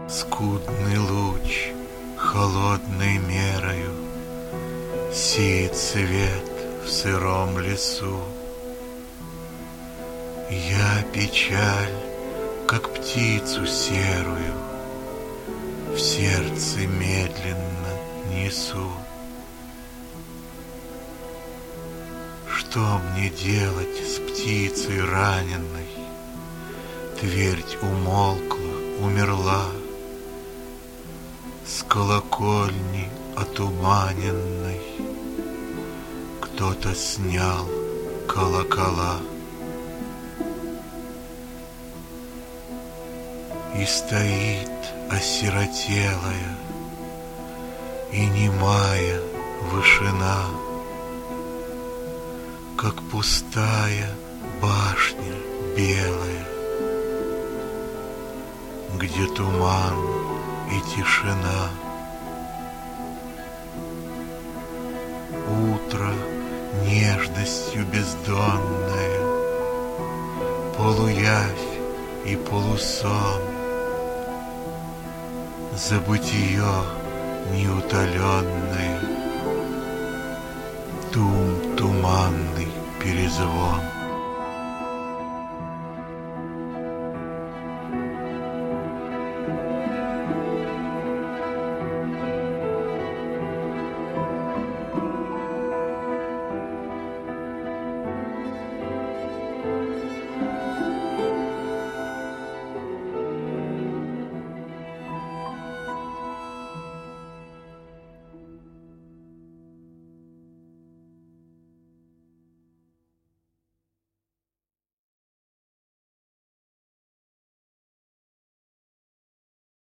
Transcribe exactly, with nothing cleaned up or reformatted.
Скудный луч холодной мерою сеет свет в сыром лесу. Я печаль, как птицу серую, в сердце медленно несу. Что мне делать с птицей раненной? Твердь умолкла, умерла. С колокольни отуманенной кто-то снял колокола. И стоит осиротелая и немая вышина, как пустая башня белая, где туман и тишина. Утро нежностью бездонное, полуявь и полусон, забытие неутоленное, тум туманный перезвон.